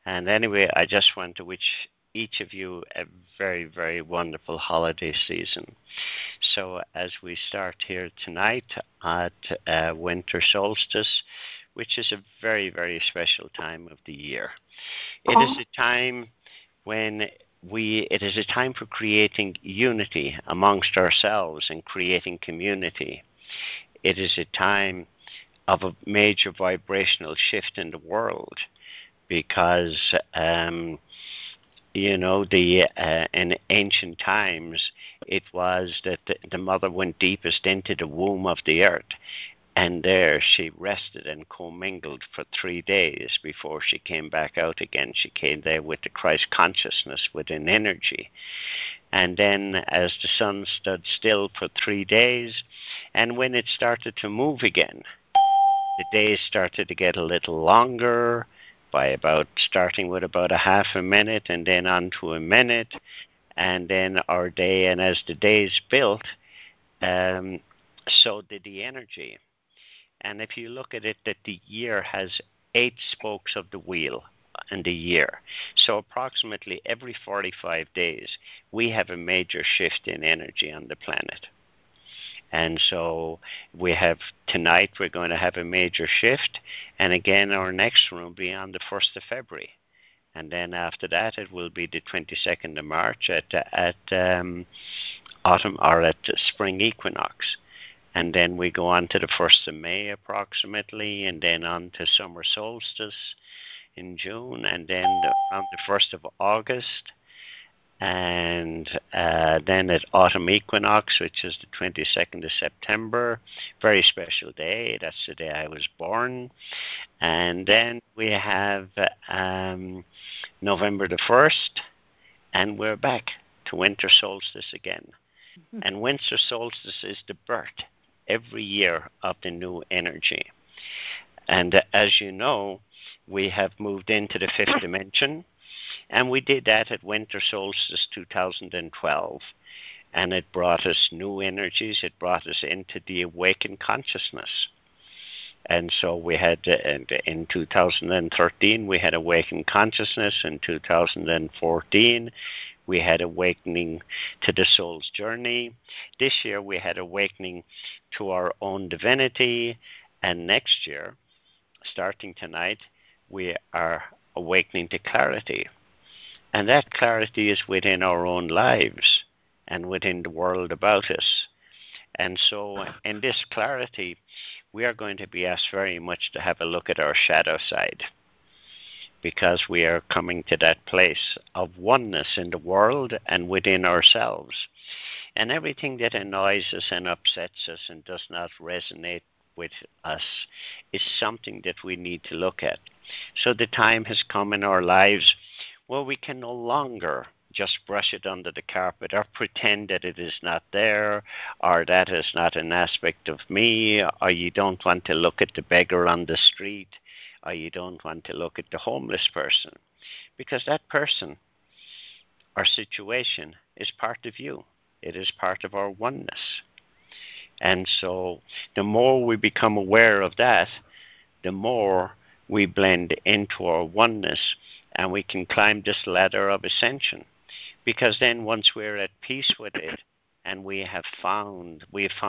And anyway, I just want to wish each of you a very, very wonderful holiday season. So, as we start here tonight at winter solstice, which is a very, very special time of the year, it is a time when it is a time for creating unity amongst ourselves and creating community. It is a time of a major vibrational shift in the world because the in ancient times it was that the mother went deepest into the womb of the earth, and there she rested and commingled for 3 days before she came back out again. She came there with the Christ consciousness, with an energy. And then as the sun stood still for 3 days, and when it started to move again, the days started to get a little longer, by about starting with about a half a minute and then on to a minute, and then our day. And as the days built, so did the energy. And if you look at it, that the year has 8 spokes of the wheel in the year. So approximately every 45 days, we have a major shift in energy on the planet. And so we have tonight, we're going to have a major shift. And again, our next one will be on the 1st of February. And then after that, it will be the 22nd of March at autumn, or at spring equinox. And then we go on to the 1st of May approximately, and then on to summer solstice in June, and then around the 1st of August, and then at autumn equinox, which is the 22nd of September, very special day. That's the day I was born. And then we have November the 1st, and we're back to winter solstice again. And winter solstice is the birth every year of the new energy. And as you know, we have moved into the fifth dimension, and we did that at winter solstice 2012. And it brought us new energies. It brought us into the awakened consciousness. And so we had, in 2013, we had awakened consciousness. In 2014, we had awakening to the soul's journey. This year, we had awakening to our own divinity. And next year, starting tonight, we are awakening to clarity. And that clarity is within our own lives and within the world about us. And so in this clarity, we are going to be asked very much to have a look at our shadow side, because we are coming to that place of oneness in the world and within ourselves. And everything that annoys us and upsets us and does not resonate with us is something that we need to look at. So the time has come in our lives where we can no longer just brush it under the carpet or pretend that it is not there, or that is not an aspect of me, or you don't want to look at the beggar on the street, or you don't want to look at the homeless person, because that person or situation is part of you. It is part of our oneness. And so the more we become aware of that, the more we blend into our oneness, and we can climb this ladder of ascension. Because then once we're at peace with it, and we have found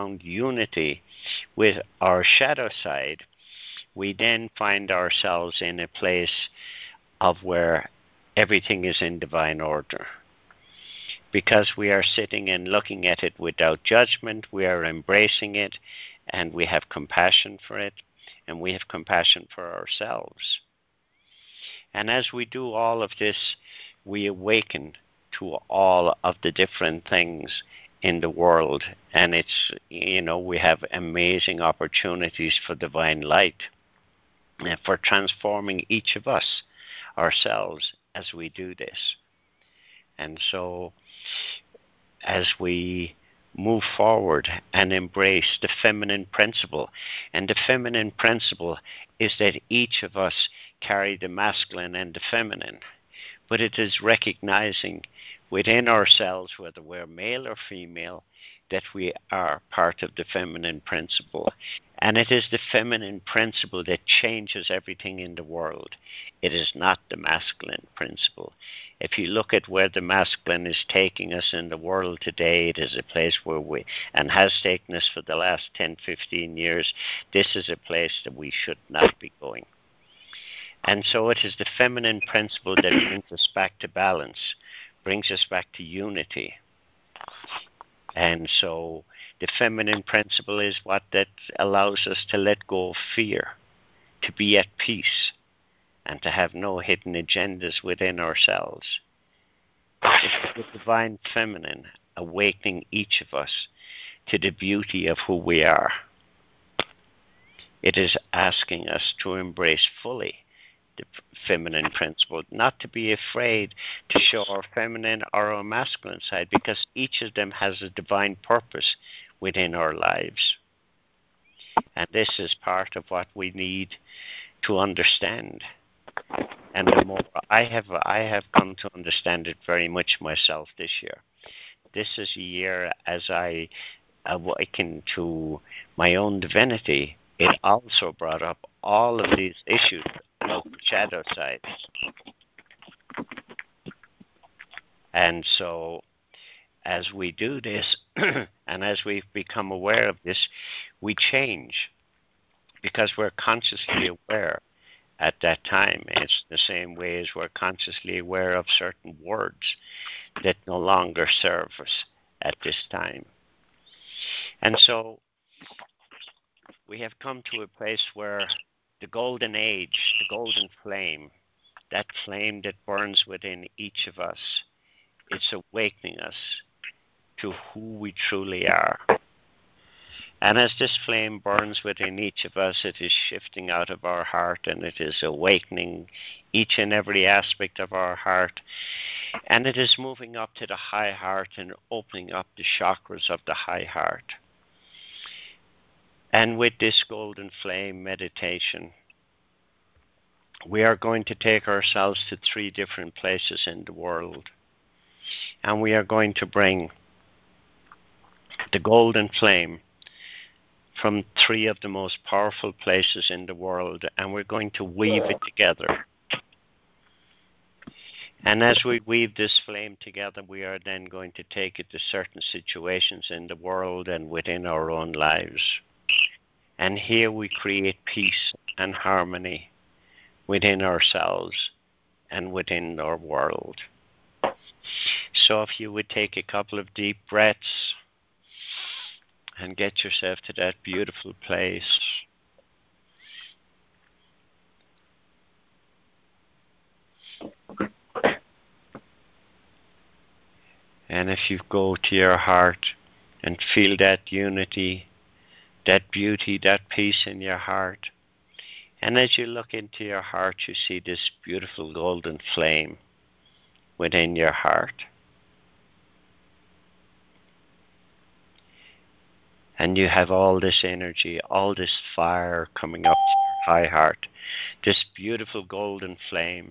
unity with our shadow side, we then find ourselves in a place of where everything is in divine order. Because we are sitting and looking at it without judgment, we are embracing it, and we have compassion for it, and we have compassion for ourselves. And as we do all of this, we awaken to all of the different things in the world. And it's, we have amazing opportunities for divine light, for transforming each of us, ourselves, as we do this. And so as we move forward and embrace the feminine principle, and the feminine principle is that each of us carry the masculine and the feminine, but it is recognizing within ourselves, whether we're male or female, that we are part of the feminine principle, And it is the feminine principle that changes everything in the world. It is not the masculine principle. If you look at where the masculine is taking us in the world today, it is a place where and has taken us for the last 10, 15 years, this is a place that we should not be going. And so it is the feminine principle that brings us back to balance, brings us back to unity. And so the feminine principle is what that allows us to let go of fear, to be at peace, and to have no hidden agendas within ourselves. It's the divine feminine awakening each of us to the beauty of who we are. It is asking us to embrace fully the feminine principle, not to be afraid to show our feminine or our masculine side, because each of them has a divine purpose within our lives. And this is part of what we need to understand. And the more I have come to understand it very much myself this year. This is a year as I awaken to my own divinity. It also brought up all of these issues about the shadow side. And so as we do this, and as we become aware of this, we change because we're consciously aware at that time. It's the same way as we're consciously aware of certain words that no longer serve us at this time. And so we have come to a place where the golden age, the golden flame, that flame that burns within each of us, it's awakening us to who we truly are. And as this flame burns within each of us, it is shifting out of our heart, and it is awakening each and every aspect of our heart. And it is moving up to the high heart and opening up the chakras of the high heart. And with this golden flame meditation, we are going to take ourselves to 3 different places in the world. And we are going to bring the golden flame from 3 of the most powerful places in the world, and we're going to weave it together. And as we weave this flame together, we are then going to take it to certain situations in the world and within our own lives. And here we create peace and harmony within ourselves and within our world. So if you would take a couple of deep breaths and get yourself to that beautiful place. And if you go to your heart and feel that unity, that beauty, that peace in your heart. And as you look into your heart, you see this beautiful golden flame within your heart. And you have all this energy, all this fire coming up to your high heart, this beautiful golden flame.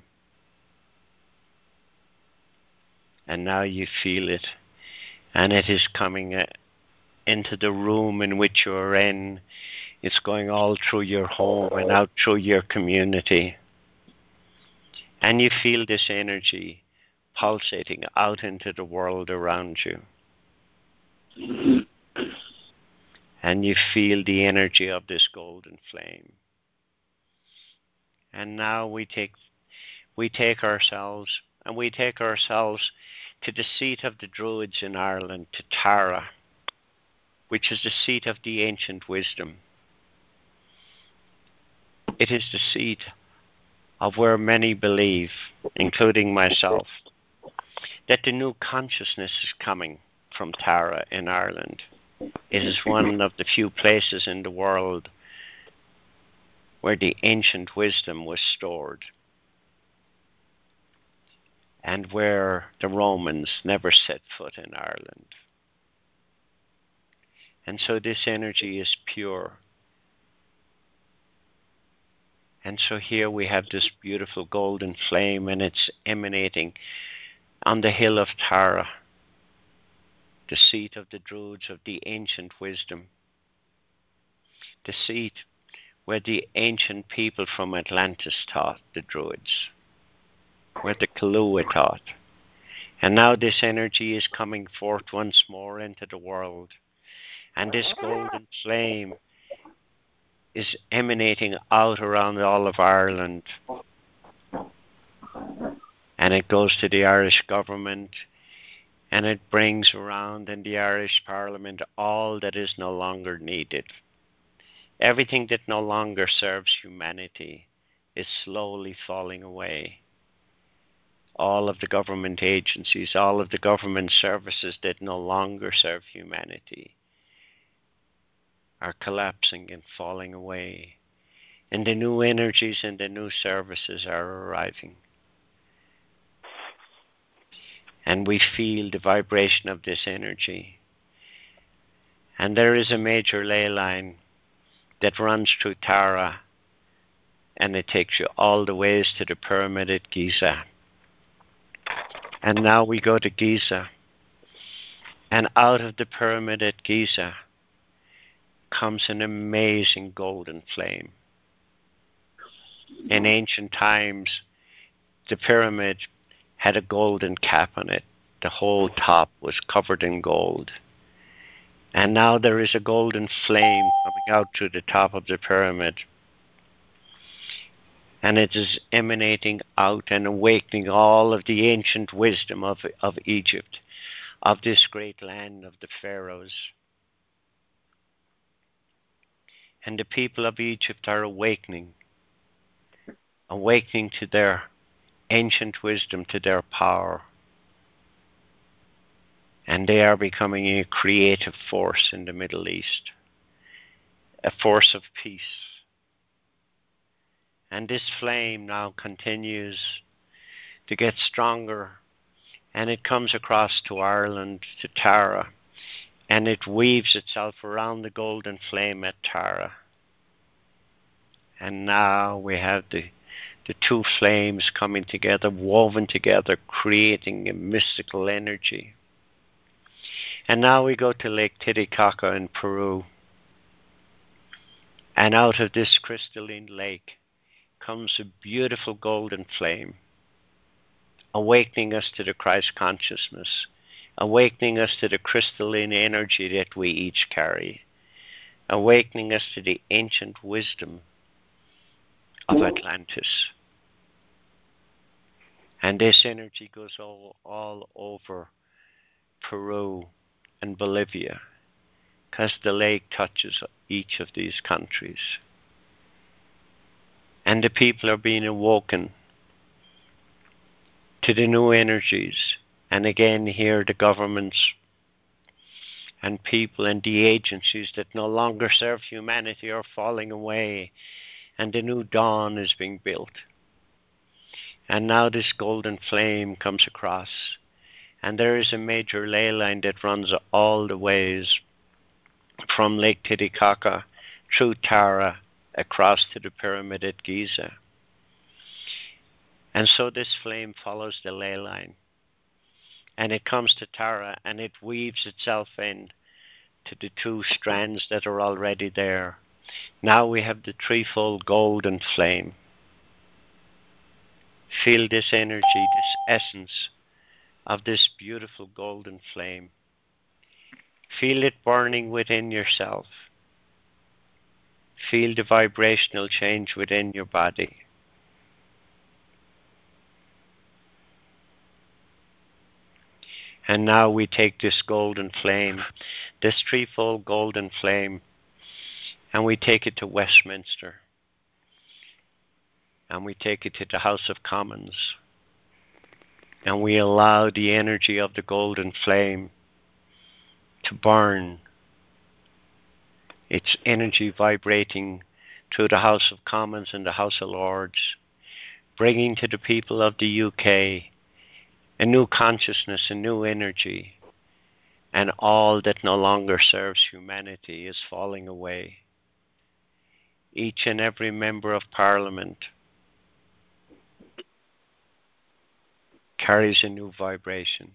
And now you feel it, and it is coming into the room in which you're in. It's going all through your home and out through your community. And you feel this energy pulsating out into the world around you. And you feel the energy of this golden flame. And now we take ourselves to the seat of the Druids in Ireland, to Tara, which is the seat of the ancient wisdom. It is the seat of where many believe, including myself, that the new consciousness is coming from Tara in Ireland. It is one of the few places in the world where the ancient wisdom was stored, and where the Romans never set foot in Ireland. And so this energy is pure. And so here we have this beautiful golden flame, and it's emanating on the hill of Tara, the seat of the Druids, of the ancient wisdom. the seat where the ancient people from Atlantis taught, the Druids, where the Kahlua taught. And now this energy is coming forth once more into the world. And this golden flame is emanating out around all of Ireland. And it goes to the Irish government, and it brings around in the Irish Parliament all that is no longer needed. Everything that no longer serves humanity is slowly falling away. All of the government agencies, all of the government services that no longer serve humanity are collapsing and falling away. And the new energies and the new services are arriving. And we feel the vibration of this energy. And there is a major ley line that runs through Tara, and it takes you all the ways to the pyramid at Giza. And now we go to Giza, and out of the pyramid at Giza comes an amazing golden flame. In ancient times, the pyramid had a golden cap on it. The whole top was covered in gold. And now there is a golden flame coming out through the top of the pyramid. And it is emanating out and awakening all of the ancient wisdom of Egypt, of this great land of the pharaohs. And the people of Egypt are awakening to their ancient wisdom, to their power. And they are becoming a creative force in the Middle East, a force of peace. And this flame now continues to get stronger, and it comes across to Ireland, to Tara, and it weaves itself around the golden flame at Tara. And now we have the two flames coming together, woven together, creating a mystical energy. And now we go to Lake Titicaca in Peru. And out of this crystalline lake comes a beautiful golden flame, awakening us to the Christ consciousness, awakening us to the crystalline energy that we each carry, awakening us to the ancient wisdom of Atlantis. And this energy goes all over Peru and Bolivia, because the lake touches each of these countries. And the people are being awoken to the new energies. And again here the governments and people and the agencies that no longer serve humanity are falling away, and the new dawn is being built. And now this golden flame comes across, and there is a major ley line that runs all the ways from Lake Titicaca through Tara across to the pyramid at Giza. And so this flame follows the ley line, and it comes to Tara, and it weaves itself in to the two strands that are already there. Now we have the threefold golden flame. Feel this energy, this essence of this beautiful golden flame. Feel it burning within yourself. Feel the vibrational change within your body. And now we take this golden flame, this threefold golden flame, and we take it to Westminster. And we take it to the House of Commons. And we allow the energy of the golden flame to burn. Its energy vibrating through the House of Commons and the House of Lords, bringing to the people of the UK a new consciousness, a new energy, and all that no longer serves humanity is falling away. Each and every member of Parliament carries a new vibration.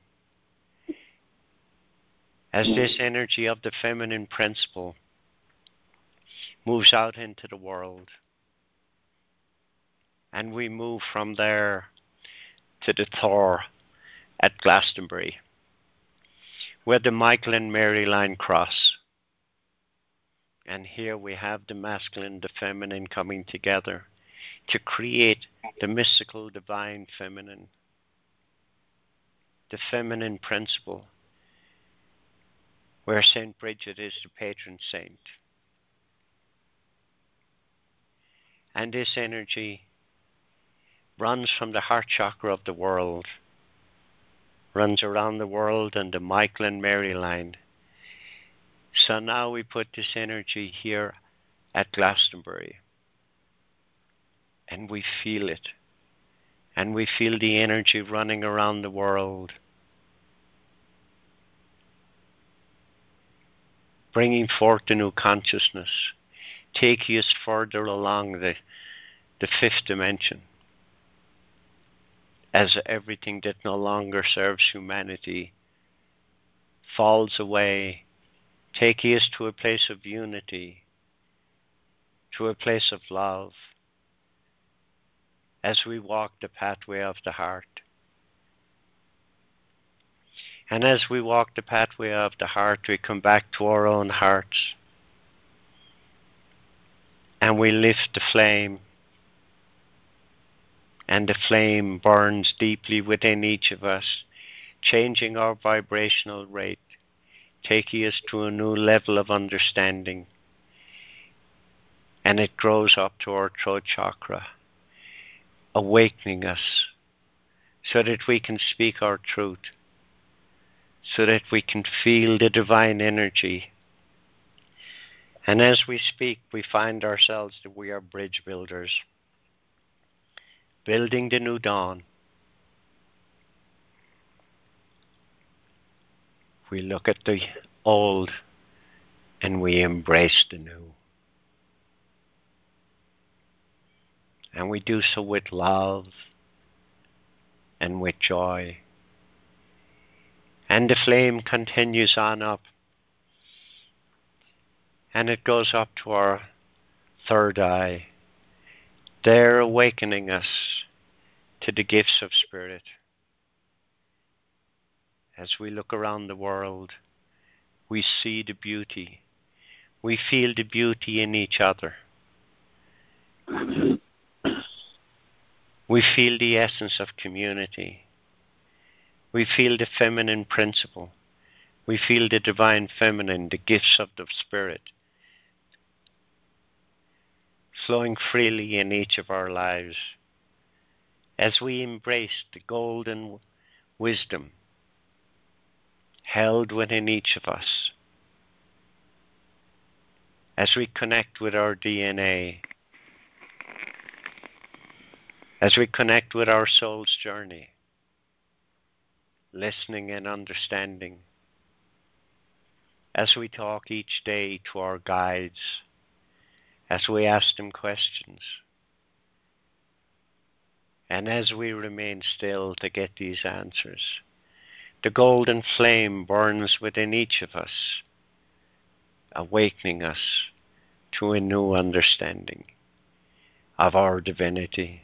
As this energy of the feminine principle moves out into the world. And we move from there to the Thor at Glastonbury, where the Michael and Mary line cross. And here we have the masculine, the feminine coming together to create the mystical, divine feminine, the feminine principle, where Saint Bridget is the patron saint. And this energy runs from the heart chakra of the world, runs around the world and the Michael and Mary line. So now we put this energy here at Glastonbury, and we feel it, and we feel the energy running around the world, bringing forth the new consciousness, taking us further along the fifth dimension, as everything that no longer serves humanity falls away, taking us to a place of unity, to a place of love, as we walk the pathway of the heart. And as we walk the pathway of the heart, we come back to our own hearts, and we lift the flame, and the flame burns deeply within each of us, changing our vibrational rate, taking us to a new level of understanding. And it grows up to our throat chakra, awakening us so that we can speak our truth, so that we can feel the divine energy. And as we speak, we find ourselves that we are bridge builders, building the new dawn. We look at the old and we embrace the new. And we do so with love and with joy. And the flame continues on up, and it goes up to our third eye, there awakening us to the gifts of spirit. As we look around the world, we see the beauty. We feel the beauty in each other. We feel the essence of community. We feel the feminine principle. We feel the divine feminine, the gifts of the spirit, flowing freely in each of our lives as we embrace the golden wisdom held within each of us, as we connect with our DNA, as we connect with our soul's journey, listening and understanding, as we talk each day to our guides, as we ask them questions, and as we remain still to get these answers. The golden flame burns within each of us, awakening us to a new understanding of our divinity.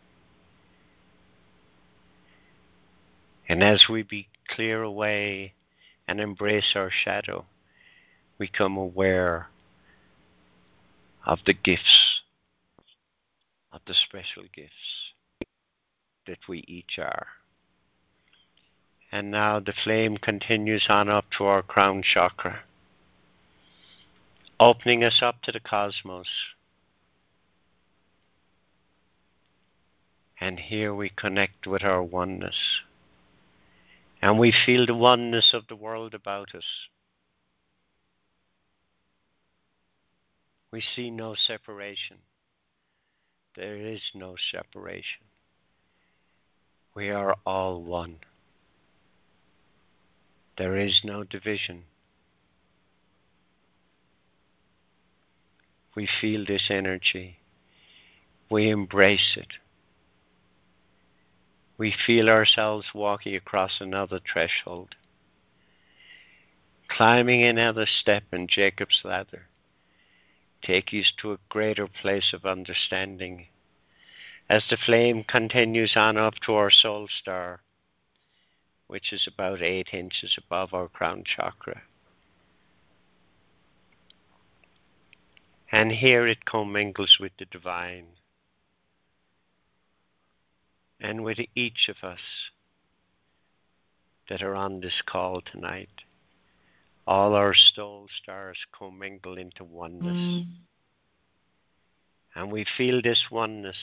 And as we be clear away and embrace our shadow, we become aware of the gifts, of the special gifts that we each are. And now the flame continues on up to our crown chakra, opening us up to the cosmos. And here we connect with our oneness. And we feel the oneness of the world about us. We see no separation. There is no separation. We are all one. There is no division. We feel this energy. We embrace it. We feel ourselves walking across another threshold, climbing another step in Jacob's ladder, take you to a greater place of understanding as the flame continues on up to our soul star, which is about 8 inches above our crown chakra. And here it commingles with the divine, and with each of us that are on this call tonight. All our soul stars commingle into oneness. And we feel this oneness.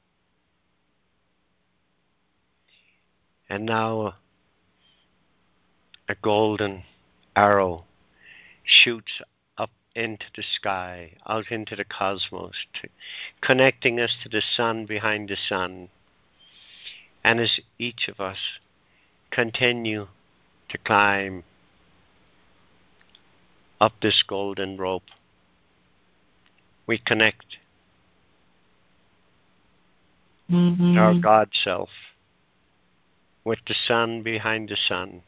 And now a golden arrow shoots up into the sky, out into the cosmos, connecting us to the sun behind the sun. And as each of us continue to climb up this golden rope, we connect with our God self, with the sun behind the sun.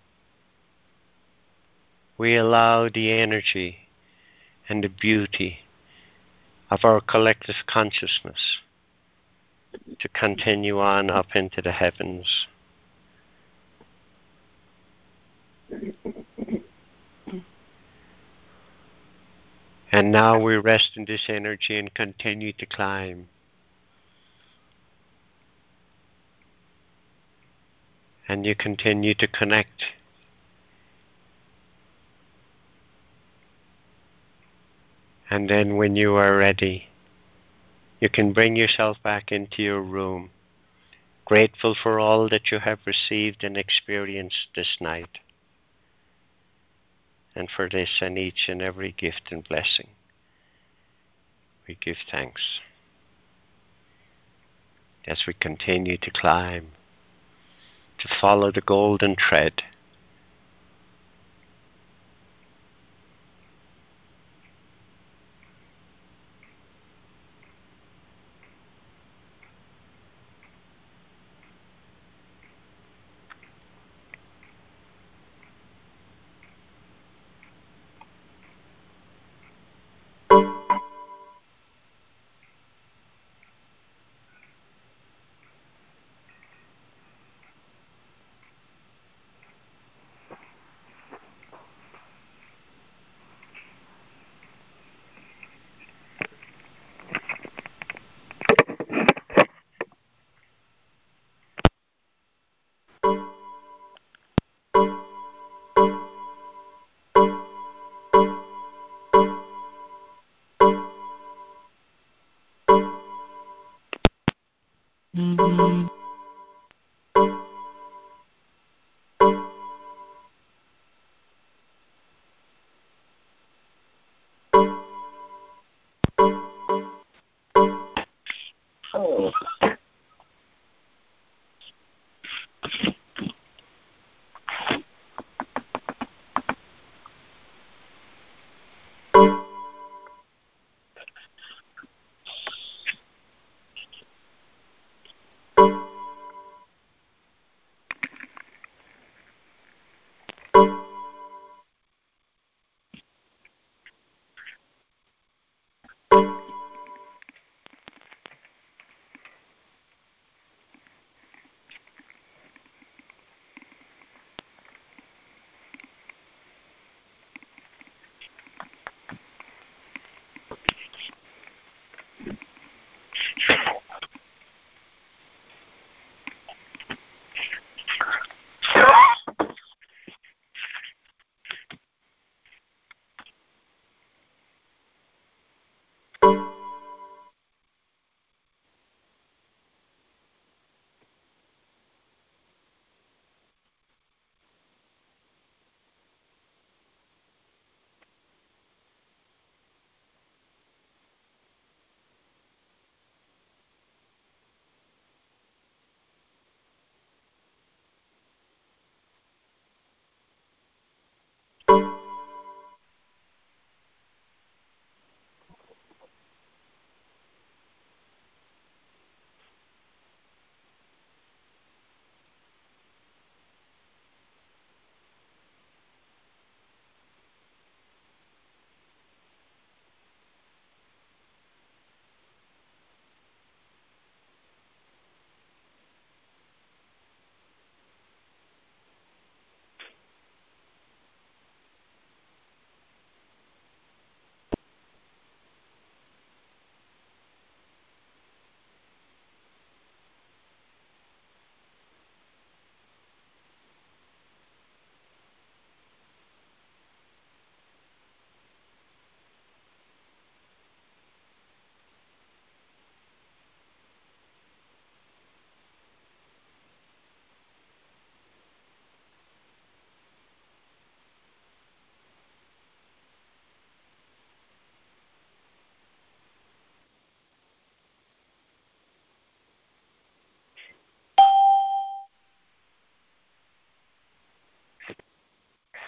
We allow the energy and the beauty of our collective consciousness to continue on up into the heavens. And now we rest in this energy and continue to climb. And you continue to connect. And then when you are ready, you can bring yourself back into your room, grateful for all that you have received and experienced this night, and for this and each and every gift and blessing. We give thanks as we continue to climb, to follow the golden thread.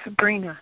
Sabrina.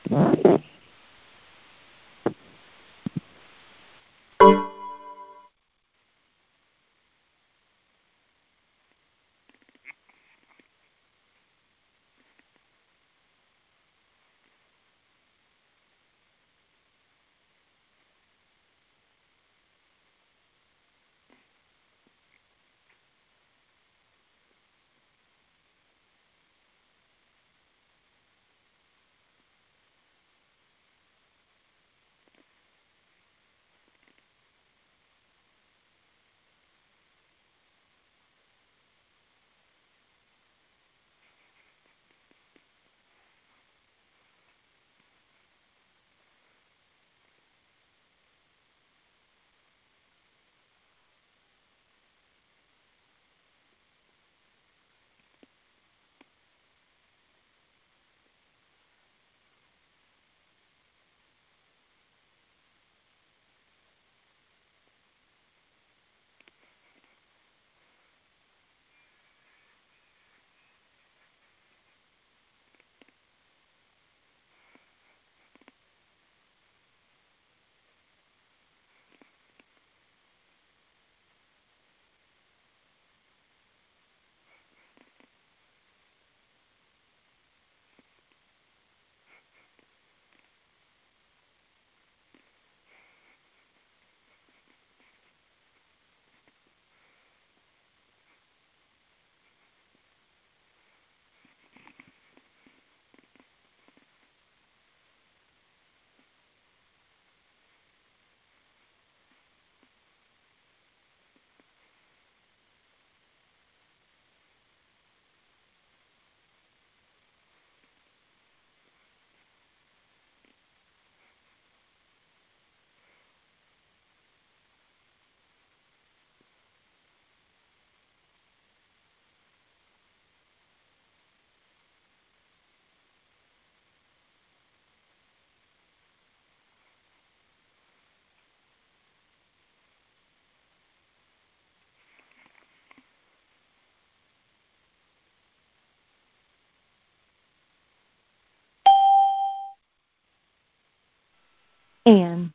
Anne.